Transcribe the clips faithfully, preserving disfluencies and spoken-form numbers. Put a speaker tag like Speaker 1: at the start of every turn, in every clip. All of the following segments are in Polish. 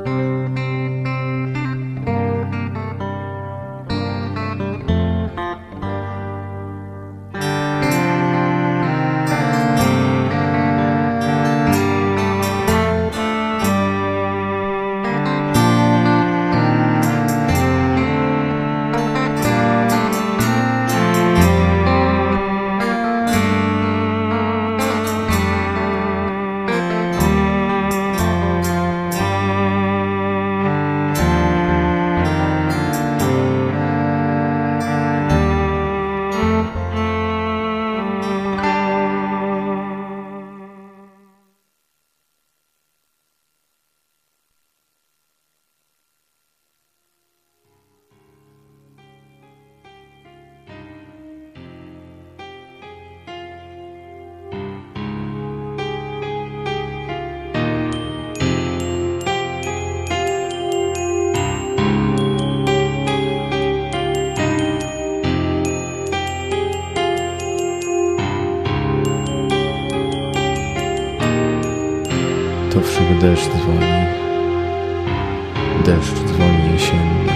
Speaker 1: To wszak deszcz dzwoni, deszcz dzwoni jesienny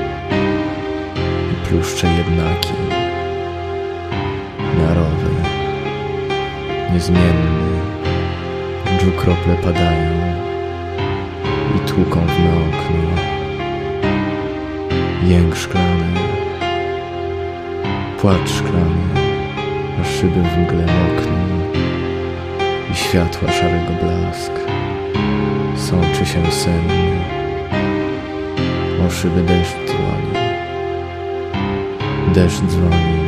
Speaker 1: i pluszcze jednaki, miarowy, niezmienny, dżu krople padają i tłuką w me okno. Jęk szklany, płacz szklany, a szyby w mgle mokną i światła szarego blask sączy się senny. O szyby deszcz dzwoni, deszcz dzwoni,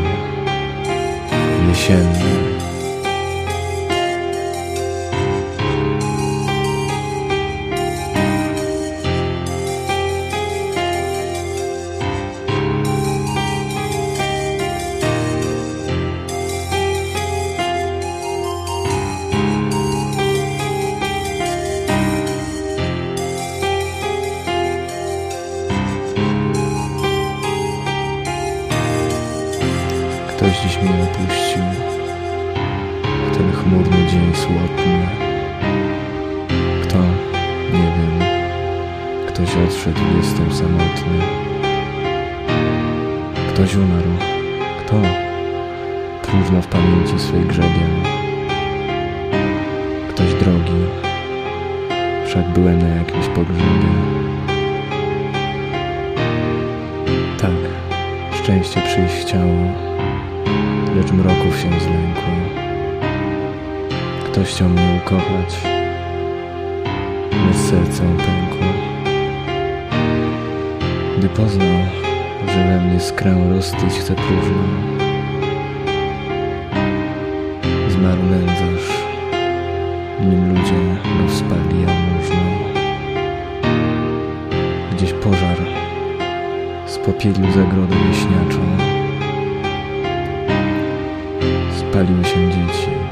Speaker 1: jesienny. Ktoś dziś mnie opuścił w ten chmurny dzień słodny. Kto? Nie wiem. Ktoś odszedł, jestem samotny. Ktoś umarł. Kto? Próżno w pamięci swej grzebie. Ktoś drogi. Wszak byłem na jakimś pogrzebie. Tak, szczęście przyjść chciało, lecz mroków się zlękło. Ktoś chciał mnie ukochać, lecz serce pękło. Gdy poznał, że we mnie skrę roztyć chce próżno, zmarł nędzarz, nim ludzie go wspali jałmużną. Gdzieś pożar spopielił zagrodę wieśniaczą. Spaliły się dzieci,